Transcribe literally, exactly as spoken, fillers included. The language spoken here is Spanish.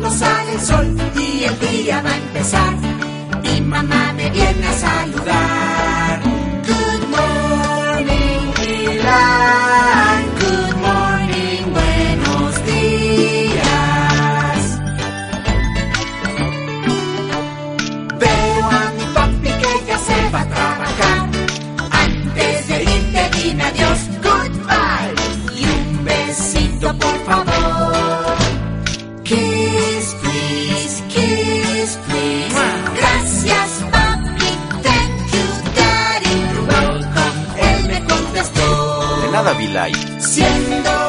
cuando sale el sol y el día va a empezar. Mi mamá me viene a saludar. Good morning, Ilan. Good morning, buenos días. Veo a mi papi que ya se va a trabajar. Antes de irte dime adiós, goodbye. Y un besito por favor. Kiss, please, kiss, please. Gracias, papi, thank you, daddy. You're welcome, él me contestó. De nada, Vilay. Siendo